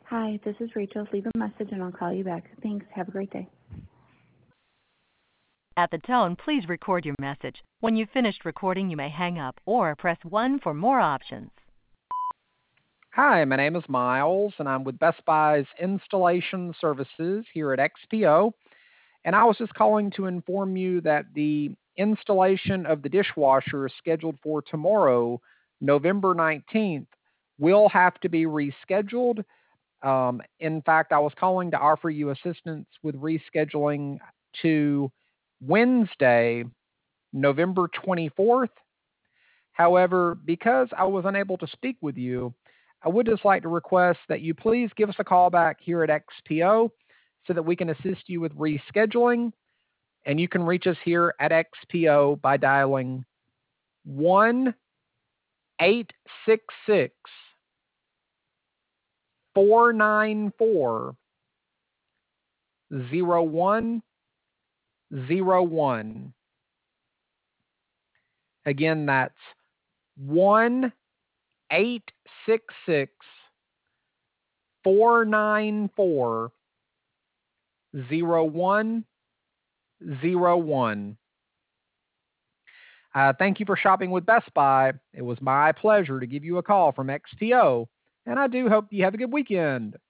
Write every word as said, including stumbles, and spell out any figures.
Hi, this is Rachel. Leave a message and I'll call you back. Thanks. Have a great day. At the tone, please record your message. When you've finished recording, you may hang up or press one for more options. Hi, my name is Miles, and I'm with Best Buy's Installation Services here at X P O. And I was just calling to inform you that the installation of the dishwasher scheduled for tomorrow, November nineteenth, will have to be rescheduled. Um, in fact, I was calling to offer you assistance with rescheduling to Wednesday, November twenty-fourth. However, because I was unable to speak with you, I would just like to request that you please give us a call back here at X P O so that we can assist you with rescheduling. And you can reach us here at X P O by dialing one eight six six, four nine four, zero one zero one. Again, that's one eight six six, four nine four, zero one zero one. Uh, thank you for shopping with Best Buy. It was my pleasure to give you a call from X P O, and I do hope you have a good weekend.